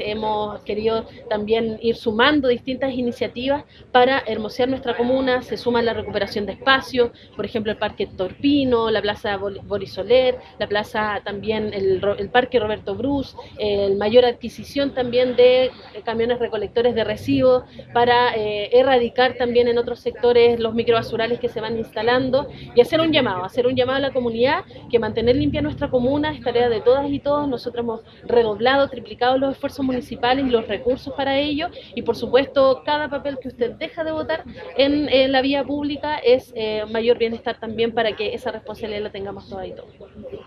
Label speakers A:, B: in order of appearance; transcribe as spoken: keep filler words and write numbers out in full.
A: hemos querido también ir sumando distintas iniciativas para hermosear nuestra comuna. Se suma la recuperación de espacios, por ejemplo el Parque Torpino, la Plaza Boris Soler, la plaza también, el, el Parque Roberto Bruce, el mayor adquisición también de camiones recolectores de residuos para eh, erradicar también en otros sectores los microbasurales que se van instalando y hacer un llamado, hacer un llamado a la comunidad que mantener limpia nuestra comuna es tarea de todas y todos. Nosotros hemos redoblado, triplicado los esfuerzos municipales y los recursos para ello y por supuesto cada papel que usted deja de votar en, en la vía pública es eh, mayor bienestar también para que esa responsabilidad la tengamos todas y todos.